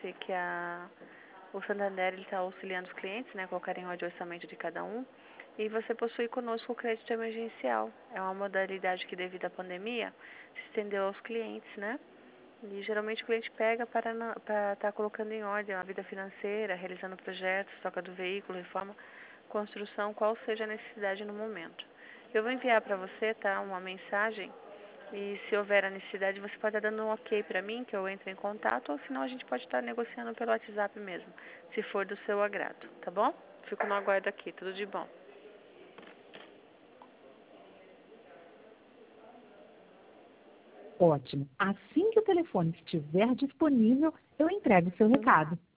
você que o Santander está auxiliando os clientes, né, com o carinho de orçamento de cada um, e você possui conosco o crédito emergencial. É uma modalidade que, devido à pandemia, se estendeu aos clientes, né? E geralmente o cliente pega para estar colocando em ordem a vida financeira, realizando projetos, troca do veículo, reforma, construção, qual seja a necessidade no momento. Eu vou enviar para você, tá, uma mensagem, e se houver a necessidade, você pode estar dando um ok para mim, que eu entre em contato, ou senão a gente pode estar negociando pelo WhatsApp mesmo, se for do seu agrado, tá bom? Fico no aguardo aqui, tudo de bom. Ótimo. Assim que o telefone estiver disponível, eu entrego o seu recado.